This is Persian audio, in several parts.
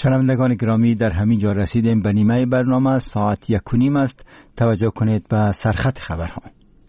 شنوندگان گرامی، در همین جا رسیدیم به نیمه برنامه. ساعت 1:30 است. توجه کنید به سرخط خبرها.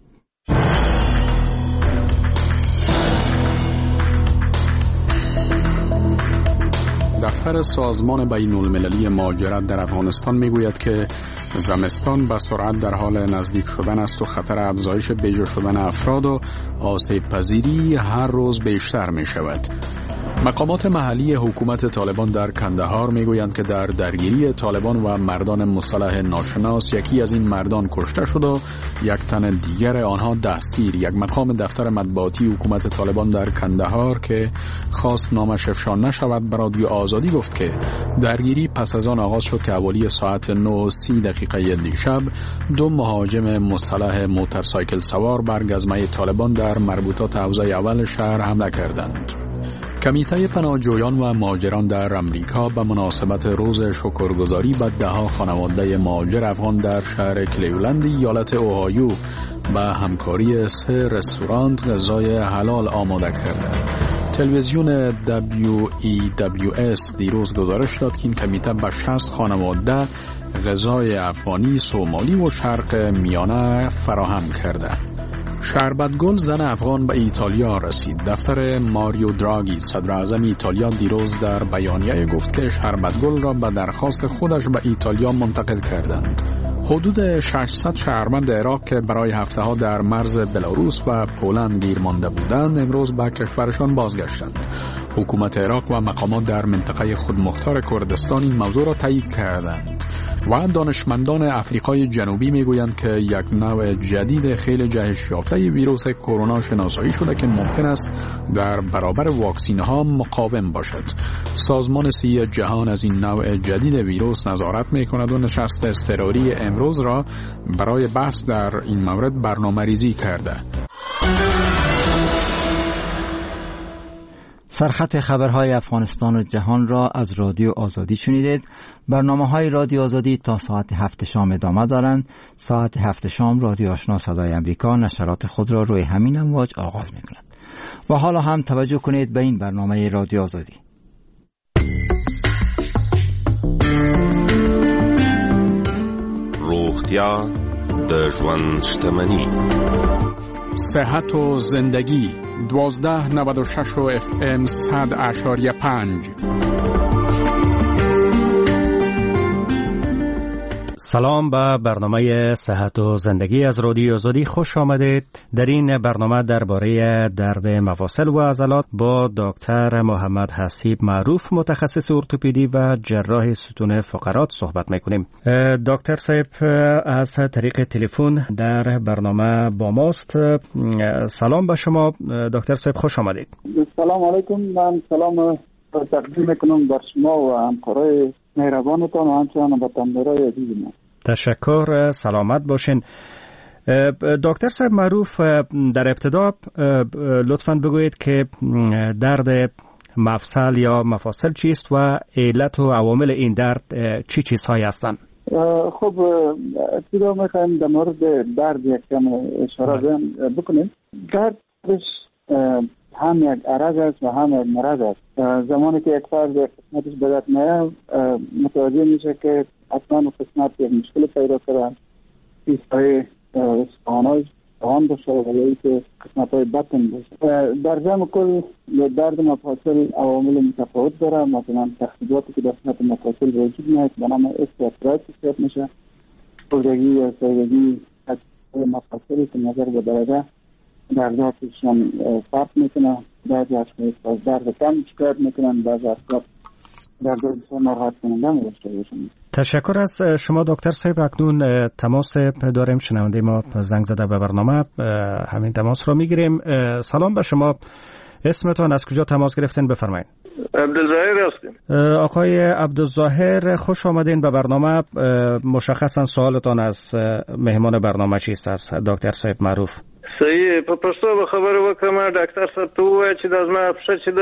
دفتر سازمان بین‌المللی مهاجرت در افغانستان میگوید که زمستان به سرعت در حال نزدیک شدن است و خطر افزایش بیجا شدن افراد و آسیب پذیری هر روز بیشتر می شود. مقامات محلی حکومت طالبان در کندهار میگویند که در درگیری طالبان و مردان مسلح ناشناس یکی از این مردان کشته شد و یک تن دیگر آنها دستگیر. یک مقام دفتر مطبوعاتی حکومت طالبان در کندهار که خواست نامش افشا نشود به رادیو آزادی گفت که درگیری پس از آن آغاز شد که حوالی ساعت 9:30 دیشب 2 مهاجم مسلح موتورسایکل سوار بر گزمه طالبان در مربوطات حوزه اول شهر حمله کردند. کمیته پناهجویان و مهاجران در امریکا به مناسبت روز شکرگزاری به 10 خانواده مهاجر افغان در شهر کلیولند ایالت اوهایو به همکاری 3 رستوران غذای حلال آماده کرده. تلویزیون WEWS دیروز گزارش داد که این کمیته به 60 خانواده غذای افغانی، سومالی و شرق میانه فراهم کرده. شربتگل زن افغان به ایتالیا رسید. دفتر ماریو دراگی صدر اعظم ایتالیا دیروز در بیانیه گفت که شربتگل را به درخواست خودش به ایتالیا منتقل کردند. حدود 600 شهروند عراق که برای هفته‌ها در مرز بلاروس و پولند گیر مانده بودند امروز به کشورشان بازگشتند. حکومت عراق و مقامات در منطقه خودمختار کردستان این موضوع را تایید کردند و دانشمندان افریقای جنوبی میگویند که یک نوع جدید خیلی جهش یافته ویروس کرونا شناسایی شده که ممکن است در برابر واکسین‌ها مقاوم باشد. سازمان صحی جهان از این نوع جدید ویروس نظارت میکند و نشست اضطراری امروز را برای بحث در این مورد برنامه‌ریزی کرده. سرخط خبرهای افغانستان و جهان را از رادیو آزادی شنیدید. برنامه‌های رادیو آزادی تا ساعت 7 شام ادامه دارند. ساعت 7 شام رادیو آشنا صدای امریکا نشرات خود را روی همین امواج آغاز می‌کند. و حالا هم توجه کنید به این برنامه رادیو آزادی. روغتیا د ژوند شتمني. صحت و زندگی 1296 و FM 100.5. سلام به برنامه صحت و زندگی از رادیو آزادی خوش آمدید. در این برنامه درباره درد مفاصل و عضلات با دکتر محمد حسیب معروف متخصص ارتوپدی و جراح ستون فقرات صحبت میکنیم. دکتر صاحب از طریق تلفن در برنامه با ماست. سلام به شما دکتر صاحب، خوش آمدید. سلام علیکم. من سلام تقدیم میکنم بر شما و همکارای مهربانتان و همچنان وطندارای عزیز ما. تشکر، سلامت باشین. دکتر صاحب معروف، در ابتدا لطفاً بگویید که درد مفصل یا مفاصل چیست و علت و عوامل این درد چی چیزهایی هستند؟ خب ابتدا میخوایم در مورد درد یک کم اشاره بکنیم. دردش هم یک عرض است و هم یک مرض است. زمانی که یک فرد قسمتش به درد میاد متوجه میشه که حتما قسمت یک مشکل پیدا کرده، پیستای استخوان‌های آن باشه و یا که قسمت‌های بطن باشه. در جمع کل درد مفاصل عوامل متفاوت داره. مثلا تخریباتی که در قسمت مفاصل وجود میاد به نام استیاترایتیس حساب میشه، خردگی یا سایگی مفاصلی که نظر به درجه درداتشان فرق میکنه. بعضی اشخاص درد کم شکایت میکنن، بعضی اشخاص درد بسیار ناراحت کننده میشه. تشکر از شما دکتر صاحب. اکنون تماس داریم، شنونده ما زنگ زده به برنامه، همین تماس رو میگیریم. سلام به شما، اسمتون، از کجا تماس گرفتین بفرمایید؟ عبدالظاهر هستیم. آقای عبدالظاهر خوش آمدین به برنامه. مشخصا سوالتان از مهمان برنامه چیست از دکتر صاحب معروف؟ صحیح. په پښتو به خبره وکړم. ډاکټر صاحب ته ووایه چې دا زما پښه چې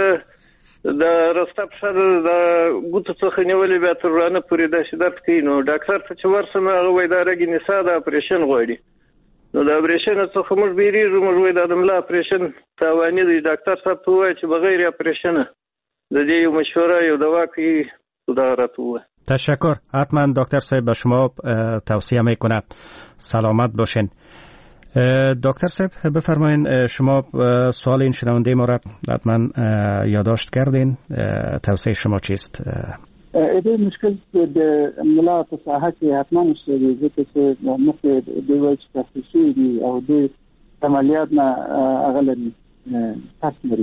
د رسته پښه د ګوتو څخه نیولې بیا تر رانه پورې داسې درد کوي. نو ډاکټر ته چې ورسم هغه وایي دا رګې نسا د اپریشن غواړي. نو د اپریشن څخه موږ بیریږو. موږ وایي دا د ملا اپریشن تاواني دی. ډاکټر صاحب ته ووایه چې بغیر اپریشنه د دې یو مشوره یو دوا کوي خدا. تشکر. حتما دکتر صاحب به شما توصیه میکنم سلامت باشین. دکتر صاحب بفرمایین، شما سوال این شنونده ما را حتما یادداشت کردین. توصیه شما چیست؟ ایده مشکل د ملا په ساحه کې حتما شته ځکه چې مخکې د وایي تخصصي دي او د عملیات نه اغلبي تاسو لري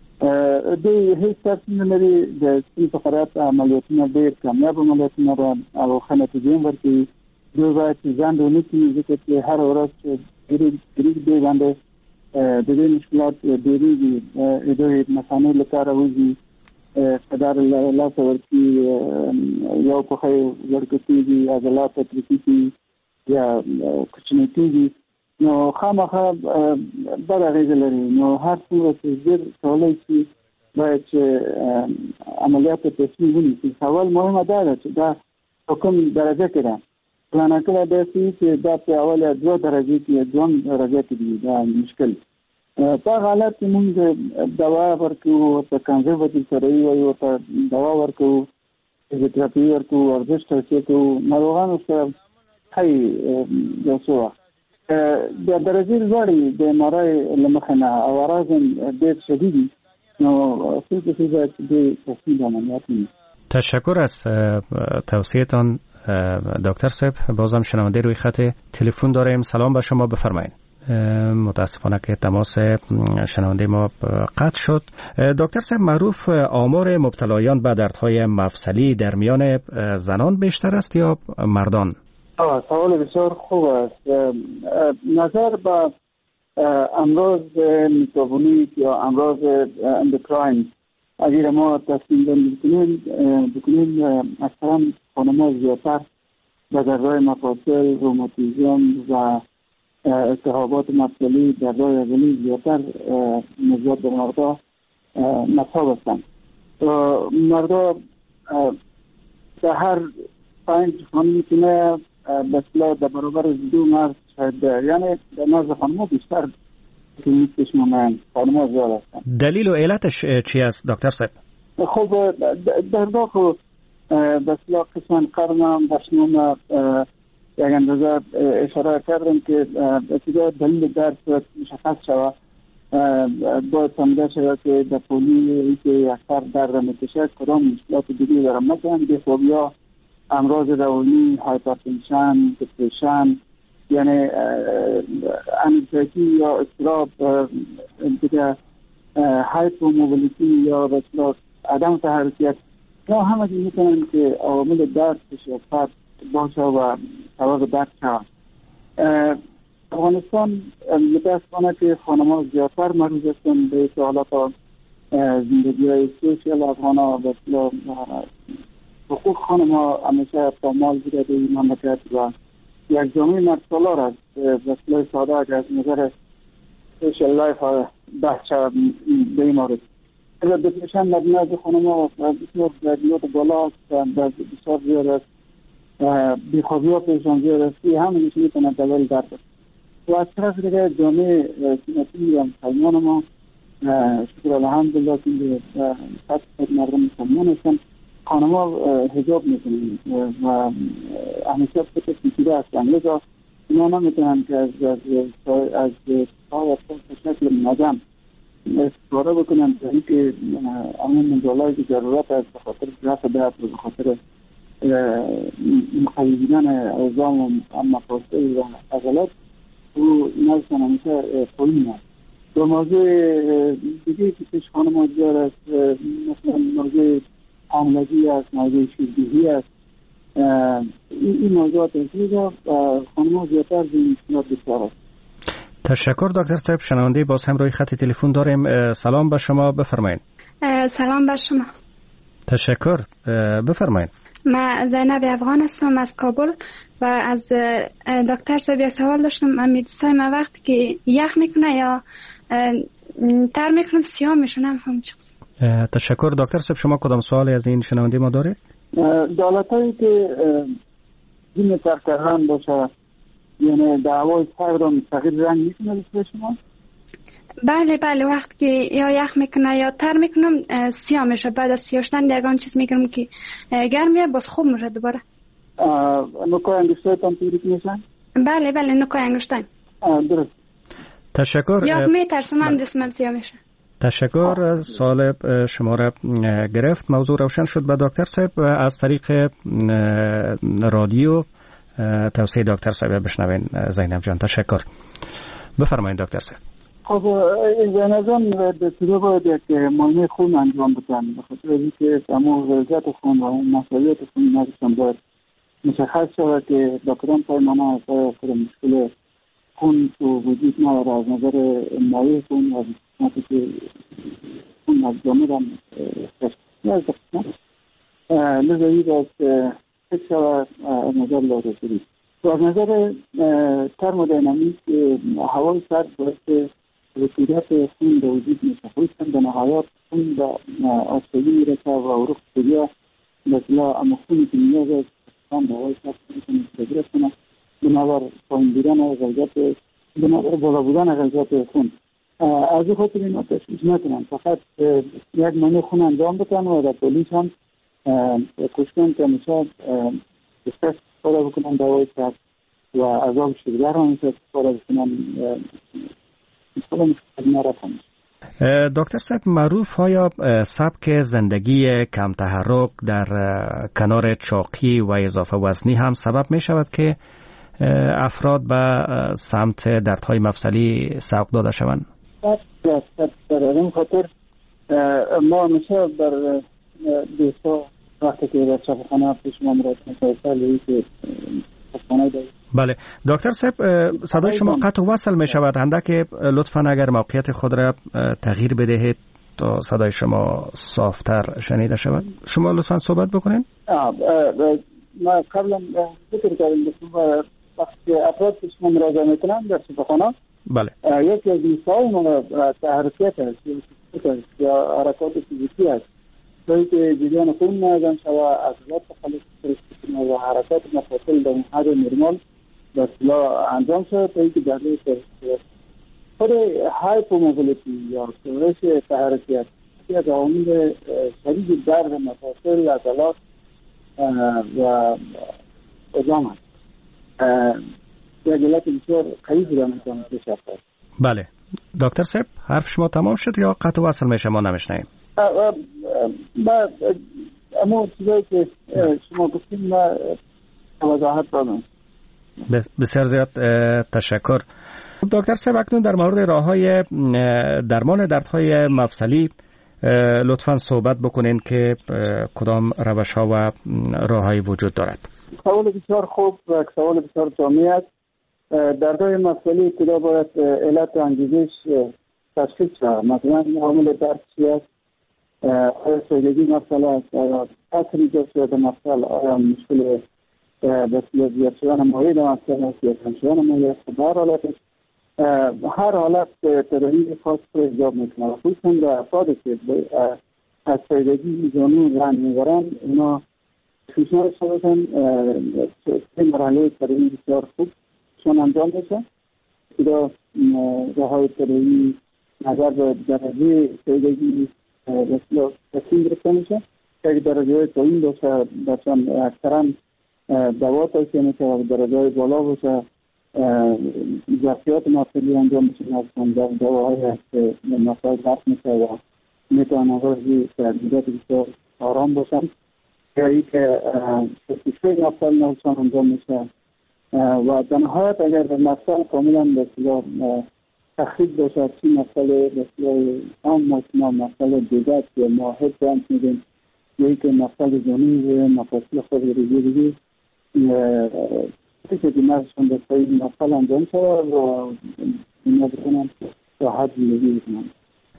د هیڅ تاسو نه لري د سپین فقرات عملیاتونه ډېر کامیاب عملیاتونه او ښه نتیجې ورکوي. دوی باید ځان ونه کړي ځکه چې هر ورځ ګریګ دی باندې د دې مشکلات ډېرېږي. دوی مثانې له کاره وځي، قدر لا ورکی یو په ورکتیږي، عضلات ترکیږي یا کوچنیږي، نو خامخا بد اغیز لري. نو هر څومره چې زر کولای شي باید چې عملیات ته تصمیم ونیسي. سوال مهمه ده چې دا کوم درجه کې ده. پلان کړی دی چې دا په اوله 2 درجه کې 2 درجه کې دي. دا مشکل په حالت کې موږ دوا ورکو، ته کنزرواتیو سروي وایو، ته دوا ورکو، فزیوتراپي ورکو، ورزش توصیه کوو، ناروغانو سره هي یو څه د درجې لوړې د مارای لمخنه او ارازن ډېر شدیدي، نو څه چې د تصمیم عملیات نی. تشکر از توصیه‌تان دکتر صاحب. بازم شنونده روی خط تلفن داریم. سلام به شما، بفرمایید. متاسفانه که تماس شنونده ما قطع شد. دکتر صاحب، معروف آمار مبتلایان به دردهای مفصلی در میان زنان بیشتر است یا مردان؟ سوال بسیار خوب است. نظر به امراض متابولیک یا امراض اندوکراین اگر ما تصمیم بکنیم اکثرا خانم‌ها زیادتر به دردهای مفاصل، روماتیسم و التهابات مفصلی، دردهای عضلی زیادتر نسبت به مردا مصاب هستند. مردا در هر 5 خانم میتونه به اصطلاح در برابر 2 مرد شاید، یعنی در نزد خانم‌ها بیشتر کلینیکش مانند خانم‌ها زیاد هستند. دلیل و علتش چی است دکتر صاحب؟ خب دردها خب به اصطلاح قسم قرن بشنوم یک اندازه اشاره کردم که ابتدا دلیل درد مشخص شود. باید فهمیده شود که در پولی که اکثر درد میکشد کدام مشکلات دیگه دارم، مثلا بی‌خوابی‌ها، امراض روانی، هایپرتنشن، دپرشن، یعنی انگزایتی یا اضطراب دیگه، هایپوموبیلیتی یا به اصطلاح عدم تحرکیت، یا همه میتونن که عوامل درد شدت باشه و سبب درد شود. افغانستان متاسفانه که خانم‌ها زیادتر معرض هستند به حالات زندگی‌های سوشیال افغان‌ها. به اصطلاح حقوق خانم‌ها همیشه پامال بوده در این مملکت و یک جامعه مردسالار است. به اصطلاح ساده اگر از نظر سوشیال لایف بحث شود به این مورد. دپرشن مبنای خانم‌ها بسیار ضریات بالا است، بسیار زیاد است. بی‌خوابی‌ها پیشان زیاد است. همین میتونه دلیل درد است. و از طرف دیگه جامعه سنتی و مسلمان ما شکر الحمدلله که سطح مردم مسلمان هستند، خانم‌ها حجاب میکنند و همیشه فکر پیچیده هستند، لذا اینا نمیتونن که از شکل منظم استفاده بکنن تا اینکه همون منجالایی که ضرورت است به خاطر رفع درد و به خاطر مقیدیدن عظام و مفاصل و عضلات و اینا هستن همیشه پایین است. و موضوع دیگه که پیش خانم‌ها زیاد است، مثلا موضوع حاملگی است، موضوع شیردهی است. این موضوعات است خانم‌ها زیادتر به این مشکلات دچار است. تشکر دکتر صاحب. شنونده باز هم روی خط تلفن داریم. سلام به شما، بفرمایید. سلام به شما. تشکر، بفرمایید. من زینب افغان هستم از کابل و از دکتر صاحب یک سوال داشتم. امیدوارم من وقتی که یخ میکنه یا تر میکنه سیاه میشه، نمیفهم چی. تشکر دکتر صاحب. شما کدام سوالی از این شنونده ما دارید؟ دالتایی که این تر کردن باشه، یعنی دعوای سر را تغییر رنگ میکنه به شما؟ بله وقتی که یا یخ میکنه یا تر میکنم سیاه میشه. بعد از سیاه شدن یگان چیز میگیرم که گرمیه باز خوب میشه دوباره. نوکای انگشتایتان تیریک میشن؟ بله نوکای انگشتای. درست. تشکر. یا میترسم هم دستم سیاه میشه. تشکر. سوال شما را گرفت. موضوع روشن شد. به دکتر صاحب از طریق رادیو توصیه دکتر صاحب بشنوین. زینب جان تشکر. بفرمایید دکتر صاحب. خب به نظرم دکترها باید یک معاینه خون انجام بدن، بخاطر اینکه تمام وضعیت خون و مسئولیت خون نرسن باید مشخص شود که دکتران پیمانه پر مشکل خون تو وجود نداره از نظر مایع خون و قسمتی که خون از جامعه هم لذایی باید فکر شود از نظر لابراتوری. و از نظر ترمودینامیک هوای سرد باید رطوبت خون به وجود میشه. خصوصا به نهایت خون به آسیایی میرسه و عروق سریا مثلا اما خونی که نیاز است به هوای سرد میتونه تغییر کنه بنابر پایین بودن غلیظیت بنابر بالا بودن غلیظیت خون. از این خاطر اینا تشویش نکنن، فقط یک معاینه خون انجام بدن و در پلیس هم کوشش که همیشه استفاده بکنن دوای سرد و عذاب شدگر هم استفاده بکنن دکتر صاحب معروف آیا سبک زندگی کم تحرک در کنار چاقی و اضافه وزنی هم سبب می شود که افراد به سمت دردهای مفصلی سوق داده شوند؟ در این خاطر ما همیشه بر دوستا وقتی که در شفاخانه پیش ما مراد مسائلی که شفاخانه داریم. بله دکتر صاحب صدای شما قطع و وصل می شود. اندک لطفاً اگر موقعیت خود را تغییر بدهید تا صدای شما صافتر شنیده شود. شما لطفاً صحبت بکنین. ما قبلا ذکر کردیم وقتی افراد پیش ما مراجعه میکنن در شفاخانه بله یکی از مسائل ما تحرکات است یا حرکات فیزیکی است برای که جریان خون نازم شود عضلات تخلص کنه و حرکات مفاصل در حد نرمال به اصطلاح انجام شود تا اینکه در روی خود هایپوموبیلیتی یا کاهش تحرکات یکی از عوامل شدید درد مفاصل عضلات و عظام است. یک علت بسیار قوی بوده میتونه پیش بیاد. بله دکتر صاحب حرف شما تمام شد یا قطع و وصل میشه ما نمیشنیم؟ اما چیزایی که شما گفتیم ما وضاحت دادم. بسیار زیاد تشکر. دکتر صاحب اکنون در مورد راه‌های درمان دردهای مفصلی لطفاً صحبت بکنین که کدام روش‌ها و راه‌های وجود دارد. سوال بسیار خوب و سوال بسیار جامع است. دردهای مفصلی ابتدا باید علت انگیزش تشخیص شود. مثلا عامل درد چی است؟ آیا سویدگی مسئله است؟ آیا اثر ایجاد شده مفصل؟ آیا مشکل بسیار زیاد شدن مایع در مفصل است یا کم شدن مایع است؟ هر حالت تداوی خاص رو ایجاب میکنه. خصوصا در افرادی که از سویدگی زانو رنج میبرند اونا پیشنهاد شدن سه مرحله تداوی بسیار خوب چون انجام بشه. ابتدا راههای تداوی نظر به درجه سویدگی بسیار تقسیم گرفته میشه که درجه پایین باشه بچان اکثرا دوا توصیه میشه و درجه بالا باشه ظرفیات مفصلی انجام میشه از دواهایی هست که مفصل ضعف میشه و میتونن آغازی تدریجات بسیار آرام باشن یا ای که تشخیص مفصل نوشان انجام میشه و در نهایت اگر مفصل کاملا بسیار تخریب باشه چی مفصل بسیار عام مفصل دیگه که ما هد جانت میدیم یا ای که مفصل زانوی مفصل خود دیگه که دیمارشون به صحیح مفصل انجام شود و اینا بکنن راحت زندگی بکنن.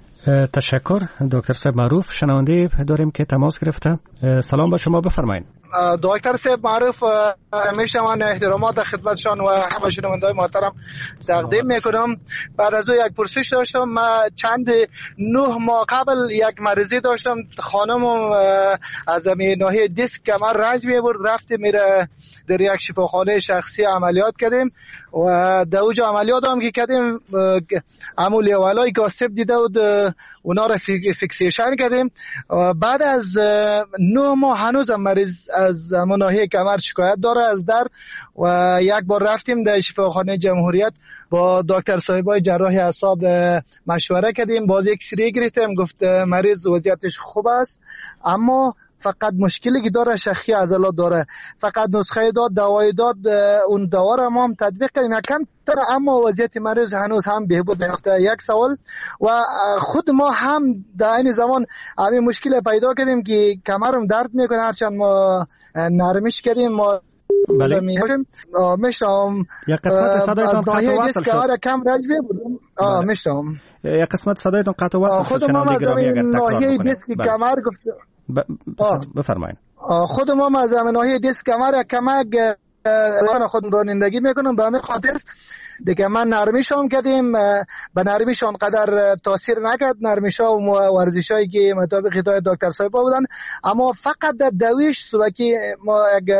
تشکر دکتر صاحب معروف. شنونده داریم که تماس گرفته. سلام با شما بفرمایید. دکتر صاحب معروف همیشه من احترامات خدمتشان و همه شنونده‌های محترم تقدیم میکنم. بعد از او یک پرسش داشتم. من چند 9 ماه قبل یک مریضی داشتم. خانمم از ناحیه دیسک کمر رنج میبرد، رفتیم میره در یک شفاخانه شخصی عملیات کردیم و در اوجا عملیات هم که کردیم عمولی ولای گاسب دیده بود، اونا را فیکسیشن کردیم. بعد از 9 ماه هنوز مریض از ناحیه کمر شکایت داره از درد و یک بار رفتیم در شفاخانه جمهوریت با دکتر صاحبای جراح اعصاب مشوره کردیم، باز یک سری گرفتیم، گفت مریض وضعیتش خوب است اما فقط مشکلی که داره شخی عضلات داره. فقط نسخه داد، دوای داد، اون دوا را ما هم تطبیق کردیم کم تر اما وضعیت مریض هنوز هم بهبود نیافته. یک سوال و خود ما هم در این زمان همین مشکل پیدا کردیم که کمرم درد میکنه، هرچند ما نرمش کردیم ما بله میشم یک قسمت صدایتان قطع وصل شد. کم رنج میبودم. میشم یک قسمت صدایتان قطع وصل شد. خود ما از ناحیه دیسک کمر گفت بفرمایید. خود ما از ناحیه دیسک کمر کمک خودم رانندگی میکنم، به همین خاطر دیگه من نرمیشام کردیم، به نرمیشان قدر تاثیر نکرد. نرمیشا و ورزشایی که مطابق هدایت دکتر صاحب بودن، اما فقط در دویش صبح که ما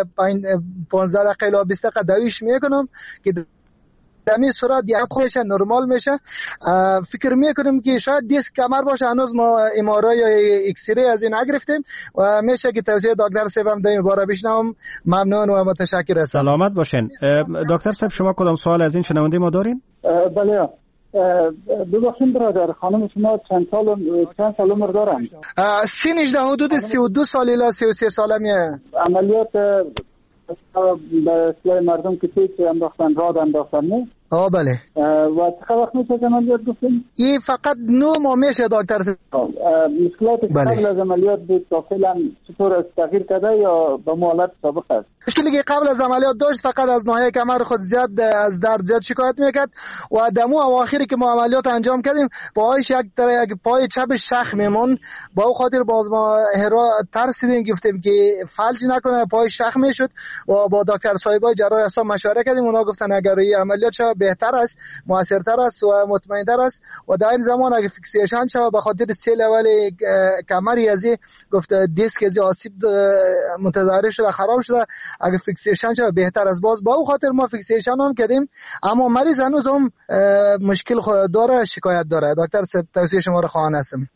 15 دقیقه الی 20 دقیقه دویش میکنم که دمی صورت یک خوبش نرمال میشه. فکر میکنم که شاید دیسک کمر باشه، هنوز ما ام‌آرآی یا ایکس ری از این نگرفتیم و میشه که توصیه دکتر صاحب هم دیم باره بشنوم. ممنون و متشکر هستم. سلامت باشین. دکتر صاحب شما کدام سوال از این شنونده ما دارین؟ بله ببخشید برادر، خانم شما چند سال عمر دارن؟ سنش در حدود 32 سال الی 33 ساله میه. عملیات به اصلاح مردم که پیش انداختن راد انداختن نه؟ بله. و چقدر وقت میشه عملیات گفتیم؟ این فقط 9 ماه میشه دکتر صاحب. مشکلات قبل از عملیات بود تا فعلا چطور تغییر کرده یا به حالت سابق است؟ مشکلی که قبل از عملیات داشت فقط از ناحیه کمر خود زیاد از درد زیاد شکایت میکرد و دمو اواخری که ما عملیات انجام کردیم پایش یک پای چپ شخ میمون، با او خاطر باز ما هرا ترسیدیم، گفتیم که فلج نکنه پای شخ میشد و با دکتر صاحبای جراح اعصاب مشوره کردیم. اونا گفتن اگر این عملیات شه بهتر است، موثرتر است و مطمئن‌تر است و در این زمان اگه فیکسیشن شه به خاطر سیل اول کمری از گفت دیسک از آسیب متضرر شده خراب شده، اگه فیکسیشن شه بهتر است. باز با او خاطر ما فیکسیشن هم کردیم اما مریض هنوز هم مشکل داره، شکایت داره. دکتر توصیه شما رو خواهان هستم.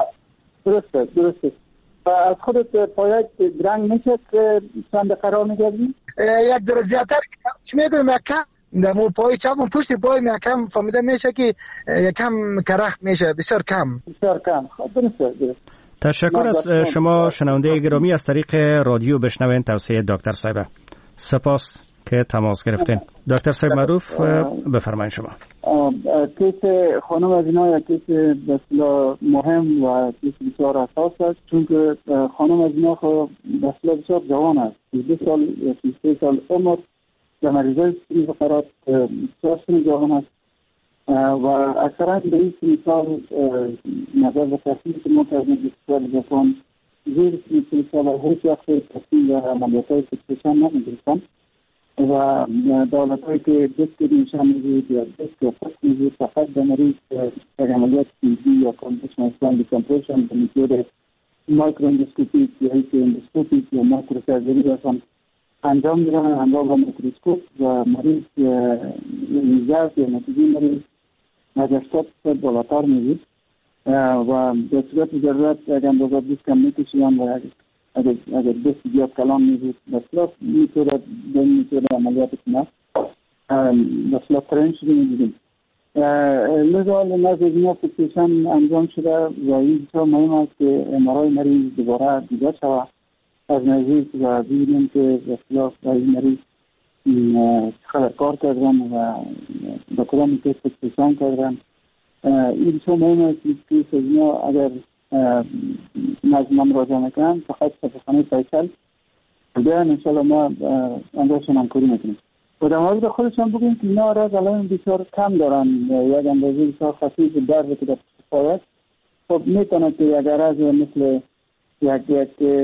درسته. از خودت پایت درنگ میشه که چند قرار میگردی؟ یک درجه زیادتر میدونم یکم در مو پای چپ و پشت پای یکم فهمیده میشه که یکم کرخت میشه، بسیار کم. خب درسته. تشکر از شما شنونده گرامی از طریق رادیو بشنوین توصیه دکتر صاحب. سپاس که تماس گرفتین. دکتر صاحب معروف بفرمایید شما. کیس خانم از اینا یک کیس بسیار مهم و کیس بسیار حساس است، چون که خانم از اینا خب بسیار جوان است، 22 سال یا 33 سال عمر، در مریضای سنی فقرات بسیار سن جوان است و اکثرا به این سال نظر به تصمیم که ما کردیم بسیار جوان زیر سن سال هیچ وقت تصمیم و عملیاتهای فیکسیشن نمیگرفتن و دولت‌هایی که دست نشان می‌دهید یا دست پس می‌دهید فقط به مریض در عملیات سیزی یا کامپوشن اسلام دیکامپوشن به میتود مایکرو اندوسکوپیک یا هیچ اندوسکوپیک یا مایکرو سرجری هستن انجام میدن همراه با میکروسکوپ و مریض ضعف یا نتیجه مریض از 80% بالاتر می‌رسد و به صورت ضرورت اگر اندازه دیسک هم می‌کشیدن و اگر دست زیاد کلان می‌بود بسیار میتونه عملیات کنه بسیار ترین شده می‌دیدیم. لذا نزد اینا فیکسیشن انجام شده و این بسیار مهم است که ام‌آرآی مریض دوباره دیده شود از نزدیک و ببینیم که بسیار این مریض چقدر کار کردن و به کدام کیس فیکسیشن کردن. این بسیار مهم است که اینا اگر نزد ما مراجعه میکنن فقط شفاخانه فیصل بیان انشاءالله ما اندازشون همکاری میکنیم. و در مورد خودشان بگیم که اینا را الان بسیار کم دارن، یک اندازه بسیار خفیف درد که در پایت خب میتونه که یک عرض مثل یک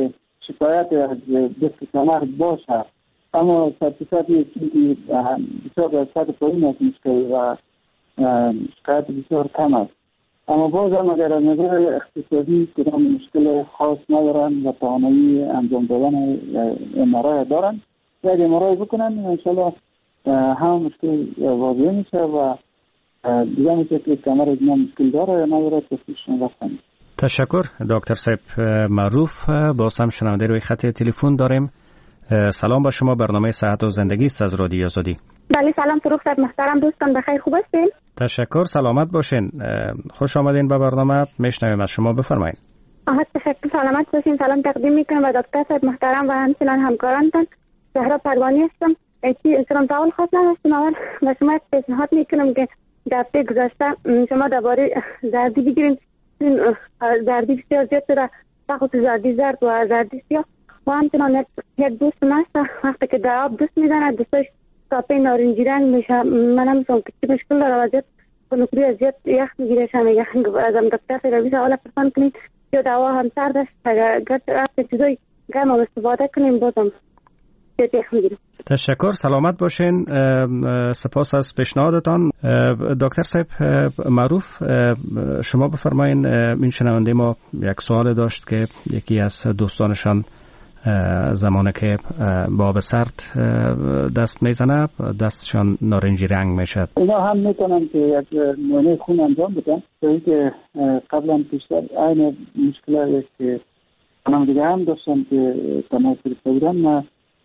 شکایت از دست کمر باشه، اما صد یک چیزی بسیار در سطح پایین از مشکل و شکایت بسیار کم است. اما باز هم اگر از نظر اقتصادی کدام مشکل خاص ندارن و توانایی انجام دادن MRI دارن، یک MRI بکنن انشالله هم مشکل واضح میشه و دیگه میشه که کمر اینا مشکل داره یا نداره تصفیهشون رفتن. تشکر دکتر صاحب معروف. باز هم شنونده روی خط تلفن داریم. سلام با شما، برنامه صحت و زندگی است از رادیو آزادی. بله سلام فروخ صاحب محترم، دوستان بخیر، خوب هستین؟ تشکر، سلامت باشین. خوش آمدین به برنامه، میشنویم از شما، بفرمایید. تشکر، سلامت باشین. سلام تقدیم میکنم به دکتر صاحب محترم و همچنین همکارانتان. زهرا پروانی هستم. سلام تعال خاص نداشتم، اول به شما پیشنهاد میکنم که در هفته گذشته شما درباره زردی بگیرین. زردی بسیار زیاد شده، خصوص زردی زرد و زردی سیاه و همچنان یک دوست هست وقتی که در آب دوست میزنه دوستاش کافه نارنجی رنگ میشه. منم میگم که چی مشکل داره و زیاد کنکوری از زیاد یخ میگیره شمیگه. ازم دکتر روی سوال پرسان کنید یا دوا هم سرد است، اگر رفت چیزای گرم هم استفاده کنیم بازم زیاد یخ میگیره. تشکر، سلامت باشین. سپاس از پیشنهادتان. دکتر صاحب معروف، شما بفرمایین. این شنونده ما یک سوال داشت که یکی از دوستانشان زمانی که با آب سرد دست میزنه دستشان نارنجی رنگ میشه. اینا هم میتونن که یک معاینه خون انجام بدن، توی که قبلا پیشتر این مشکلاتی که هم دیگه هم داشتن که تماس گرفته بودن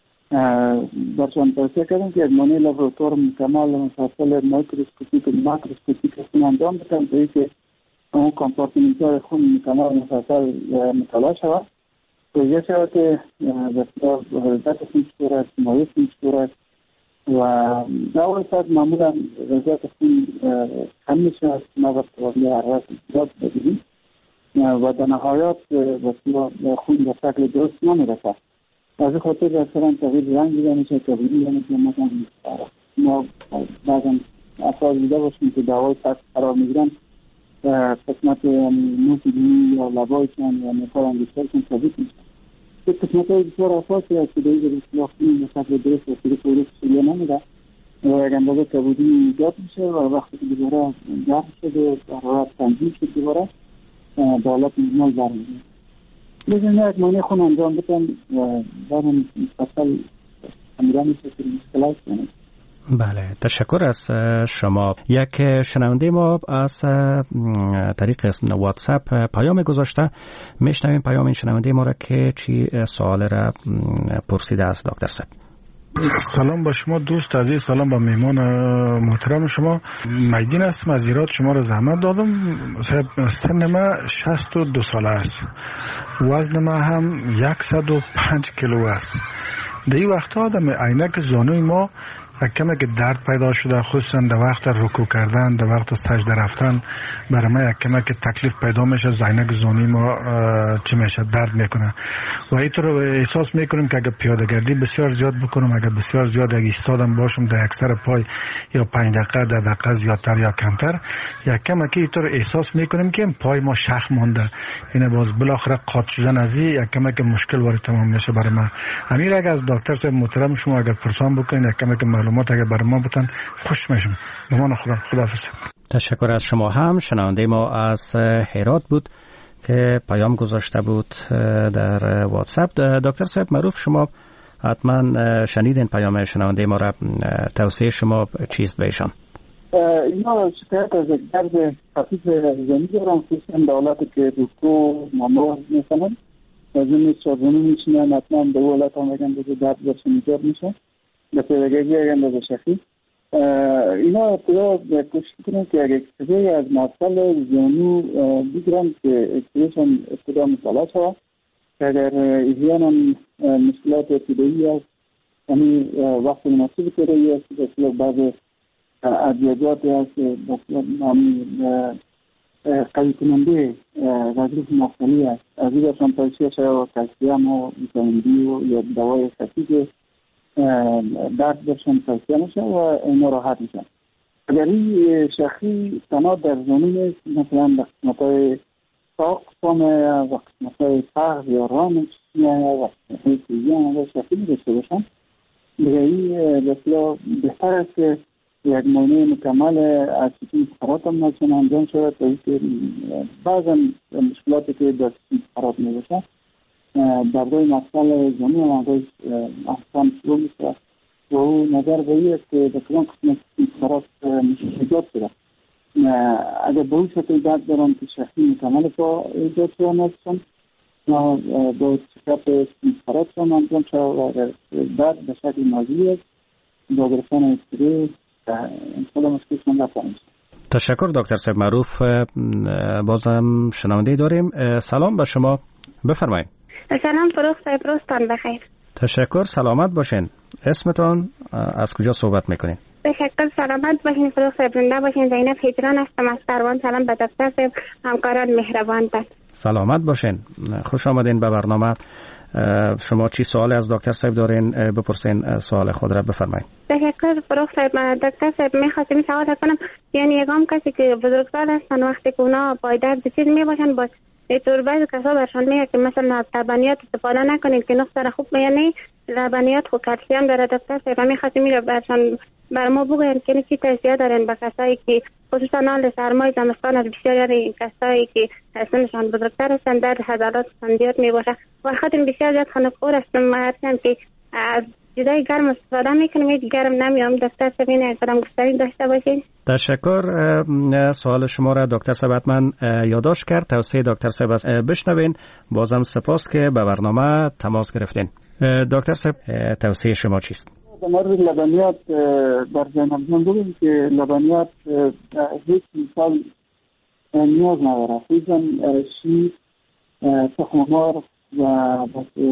برشان توصیه کردم که یک معاینه لابراتوار مکمل مفصل مایکروسکوپیک و ماکروسکوپیک خون انجام بدن توی که اون کامپارتمنت‌های خون مکمل مفصل مطالعه شود توجیه شود که بسیار غلظت خون چطور است، مایع خون چطور است و در اول ساعت معمولا غلظت خون کم میشه از نوبت قابل حرارت زیاد بگیریم و در نهایت بسیار خون به شکل درست نمیرسد. از این خاطر اکثرا تغییر رنگ دیده میشه، تغییر دیده میشه. مثلا ما بعضا افراد دیده باشیم که دوای سخت قرار میگیرن قسمت نوشیدنی یا لبایشان یا نفار انگشترشان تغییر میشه. که قسمت های بسیار اساسی است که در این خون به شکل درست و سریع پروس سریع نمیده و یک اندازه کبودی ایجاد میشه و وقتی که دوباره گرم شده حرارت تنظیم شد دوباره به حالت نرمال برمیگرده. لازم یک معاینه خون انجام بدن و بعد مفصل خمیره میشه که مشکلات کنه. بله، تشکر از شما. یک شنونده ما از طریق واتساپ پیام گذاشته، میشنویم پیام این شنونده ما را که چی سوال را پرسیده است. دکتر صاحب سلام با شما دوست عزیز، سلام با میمان محترم شما. مجدین هستم از ایراد، شما را زحمت دادم. سن ما 62 ساله است، وزن ما هم 105 کیلو است. در این وقت آدم عینک زانوی ما یک کمی که درد پیدا شده، خصوصا در وقت رکوع کردن، در وقت سجده رفتن برای ما یک کمی که تکلیف پیدا میشه. عینک زانوی ما چی میشه، درد میکنه و اینطور احساس میکنیم که اگر پیاده گردی بسیار زیاد بکنم، اگر بسیار زیاد اگر ایستادم باشم در اکثر پای یا 5 دقیقه 10 دقیقه زیادتر یا کمتر، یک کمی که اینطور احساس میکنیم که پای ما شخ مونده. این باز بالاخره قاط شدن از این یک کمی که مشکل وارد تمام میشه برای ما. امیر اگر از دکتر صاحب محترم شما اگر پرسان بکنین یک کمی که معلومات اگر برای ما بتن خوش میشم. بمان خداحافظ. تشکر از شما. هم شنونده ما از هرات بود که پیام گذاشته بود در واتساپ. دکتر صاحب معروف، شما حتما شنیدین پیام شنونده ما را، توصیه شما چیست بهشان؟ اینا شکایت از درد خفیف زنی دارن، خصوصا در حالتی که رکوع نماز میکنن از این چارزنی میشینن، حتما به حالت هم اگر اندازه درد برشون ایجاد میشه به پیداگردی اگر اندازه شخصی. اینا ابتدا کوشش کنن که اگر اکسپری از مفصل زانو بگیرن که اکسپریشن ابتدا مطالعه شود که اگر ایزیان هم مشکلات ابتدایی است یعنی وقت مناسب پیدایی است بسیار بعض ادویجاتی است بسیار قوی کننده وظیف مختلی است. از این برشان توصیه شود کلسیم و ویتامین دی و یا دوای خفیف درد برشان توصیه میشه و اینا راحت میشن. اگر این شخصی تنها در زانو نیست، مثلا در قسمت‌های ساختم و قسمت‌های پخش یا رامش و قسمت‌های تیزی هم شکلی داشته باشن. دیگه این بسیار بهتر است که یک معاینه مکمل از سیستم فقرات هم نشون انجام شود تا اینکه بعضا مشکلاتی که در سیستم فقرات میباشن در روی مسئله جمعی هم روی احسان شروع میشه و او نظر به این است که در کلان قسمت سیستم فقرات ایجاد شده. اگر به اون شکل درد دارم که شخصی مکمل با ایجاد شده نشون و با چکپ سیستم فقرات هم انجام شده و درد به شکل نازی است با گرفتن استری تشکر دکتر صاحب معروف. بازم شنونده داریم. سلام به شما، بفرمایید. سلام فروخ صاحب، روزتان بخیر. تشکر، سلامت باشین. اسمتان، از کجا صحبت میکنین؟ تشکر، سلامت باشین فروخ صاحب، زنده باشین. زینب هجران هستم از پروان. سلام به دکتر صاحب، همکاران مهربان تن. سلامت باشین، خوش آمدین به برنامه. شما چی سوال از دکتر صاحب دارین بپرسین، سوال خود را بفرمایید. تشکر فروخ صاحب. دکتر صاحب می‌خواستم سوال کنم، یعنی یگام کسی که بزرگسال هستن وقتی که اونا پایدار به چیز میباشن با اینطور بعضی کسا برشان میگه که مثلا از لبنیات استفاده نکنید که نقص خوب میانه لبنیات خو کلسیم داره. دکتر صاحب می‌خواستم میره برشان بر ما بگوین که چی توصیه دارن به کسایی که خصوصا حال سرمای زمستان از بسیاری کسایی که سنشان بزرگتر هستن در حضرات سندیات میباشه و خاطر بسیار زیاد خنک‌خور هستن. ما که از جدای گرم استفاده میکنم، گرم نمیام. دکتر صاحب این کدام گفتاری داشته باشین؟ تشکر. سوال شما را دکتر صاحب حتما یادداشت کرد. توصیه دکتر صاحب بشنوین. بازم سپاس که به برنامه تماس گرفتین. دکتر صاحب توصیه شما چیست؟ در مورد لبنیات در جنبان بگیم که لبنیات هیچ مثال نیاز نداره. خیزن شیر، تخم مرغ و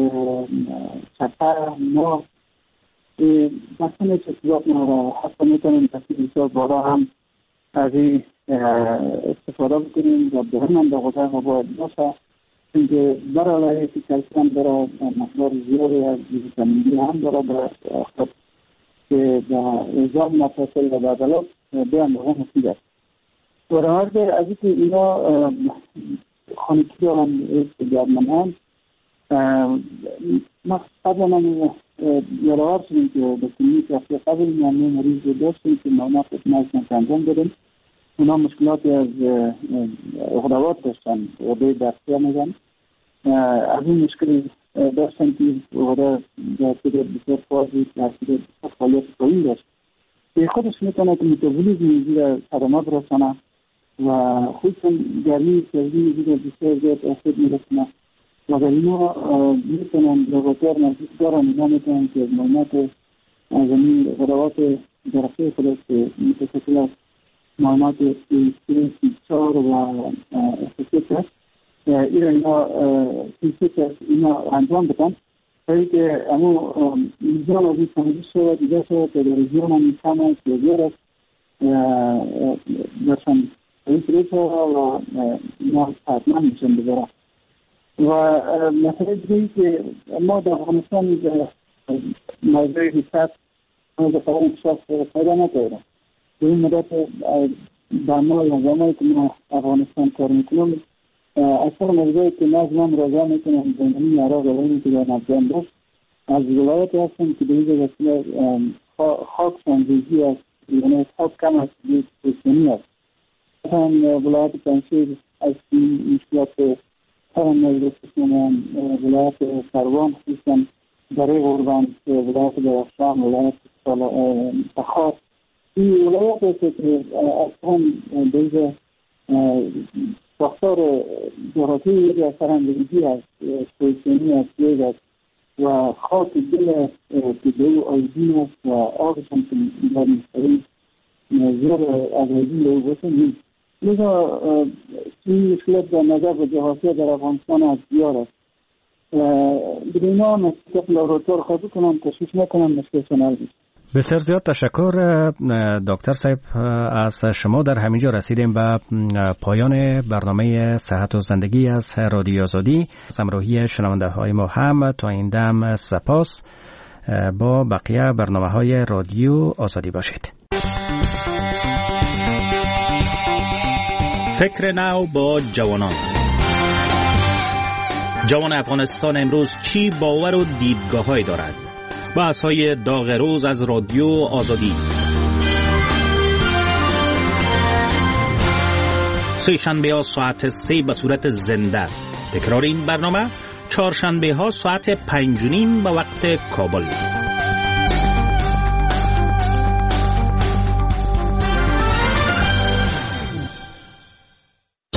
شکر، مرغ مثلا چیزات نداره. حتی میتونیم تصویر بسیار بالا هم از این استفاده بکنیم و به هم به غذای ما باید باشه، اینکه برای که کلسیم داره مقدار زیادی از ویتامین دی هم داره در خود که در نظام مفاصل و عضلات بیان بها مفید است. و در مورد از اینکه اینا خانگی دارن گرمن هم ما قبلا هم یادآور شدیم که به کلینیک هفته قبل معمول مریض رو داشتیم که معاینات مغزشان انجام دادیم. اونا مشکلاتی از غدوات داشتن، غده درسیا میگن. از این مشکلی داشتن که غده درسیا بسیار فازی درسیا فعالیت پایین داشت که خودش میتونه که متابولیسم زیر صدمات رسانه و خصوصا گرمی سردی زیر بسیار زیاد آسیب میرسونه و در اینا میتونن لابراتوار نزدیک دارن. اینا میتونن که معاینات از این غدوات درسیا خودش متشکل از معاینات C4 و S6 اینا انجام بدن تا که امو میزان از این سنجش شود دیگه شود که در رژیم هم میکنه که زیر است درشان این سریع شود و اینا حتما میشن بذاره. و مثلا دیگه که ما در افغانستان موضوع حساب موضوع قرار انکشاف پیدا نکرده. به این مدت برنامه یا زمانی که ما افغانستان کار میکنم اکثر موضوعی که نظمم رضا میکنم زمینی عراق و اینی که در نظام داشت از ولایت هستم که به این وسیله خاک سنجیزی است، یعنی خاک کم است، دیگه است. مثلا ولایت پنجشیر از این مشکلات ترم مجلس کنم، ولایت پروان خصوصا برای غربان، ولایت درخشان، ولایت تخار. این ولایت است که اصلا بیزه ساختار جغرافی یکی از سرندگی است، پوزیشنی است، یک است و خاک دل تجایی آیدین است و آبش هم که در مستقیم زیر اغیزی او بسه نیست. لذا این مشکلات در نظر به جغرافی در افغانستان از بیار است. به اینا نسبت لابراتوار خواهد کنم تشویش نکنم مشکل سنال بیست. بسیار زیاد تشکر دکتر صاحب از شما. در همینجا رسیدیم به پایان برنامه صحت و زندگی از رادیو آزادی. همراهی شنونده های ما هم تا این دم سپاس. با بقیه برنامه های رادیو آزادی باشید. فکر نو با جوانان جوان افغانستان امروز چی باور و دیدگاه‌هایی دارد؟ بحث‌های داغ روز از رادیو آزادی. سه شنبه ها ساعت 3 به صورت زنده. تکرار این برنامه چهارشنبه ها ساعت 5:30 به وقت کابل.